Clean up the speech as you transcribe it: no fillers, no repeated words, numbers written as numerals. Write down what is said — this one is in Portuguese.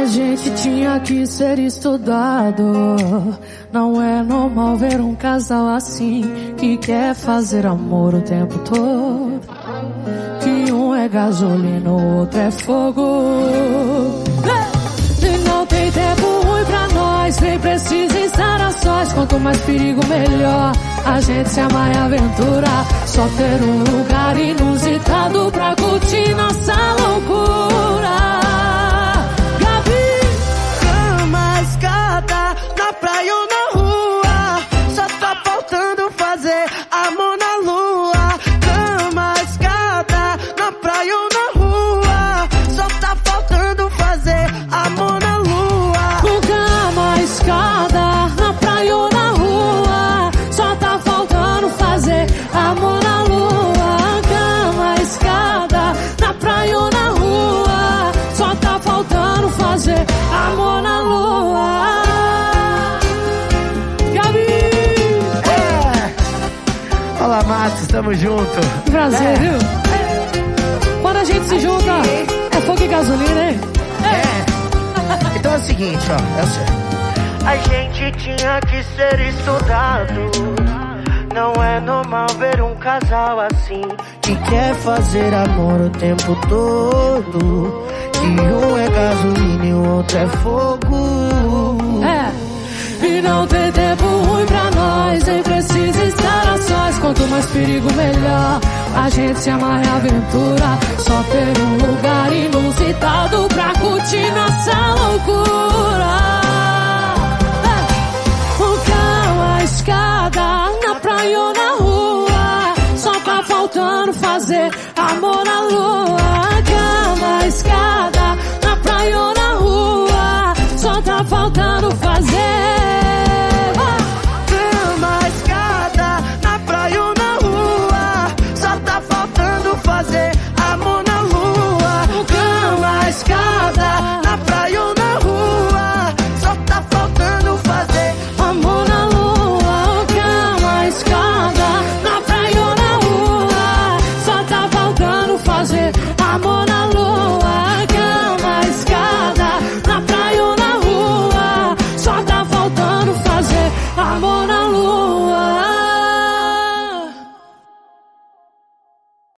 gente tinha que ser estudado. Não é normal ver um casal assim que quer fazer amor o tempo todo. Que um é gasolina, o outro é fogo. E não tem tempo ruim pra nós, nem precisa estar a sós. Quanto mais perigo, melhor. A gente se amarra e aventura. Só ter um lugar inusitado pra curtir nossa loucura. Na praia ou na rua, só tá faltando fazer amor na lua. Cama, escada, na praia ou na rua, só tá faltando fazer amor na lua. Com cama, escada, na praia ou na rua, só tá faltando fazer amor na lua. Cama, escada, na praia ou na rua, só tá faltando fazer amor na lua. Fala, Márcio, estamos juntos. Prazer, viu? Quando a gente se junta, é fogo e gasolina, hein? Então é o seguinte, ó. A gente tinha que ser estudado. Não é normal ver um casal assim que quer fazer amor o tempo todo. Que um é gasolina e o outro é fogo. E não tem tempo ruim pra nós, nem precisa estar a sós. Quanto mais perigo, melhor. A gente se amarra e aventura. Só ter um lugar inusitado pra curtir nossa loucura. Um carro, a escada, na praia ou na rua, só tá faltando fazer amor na lua.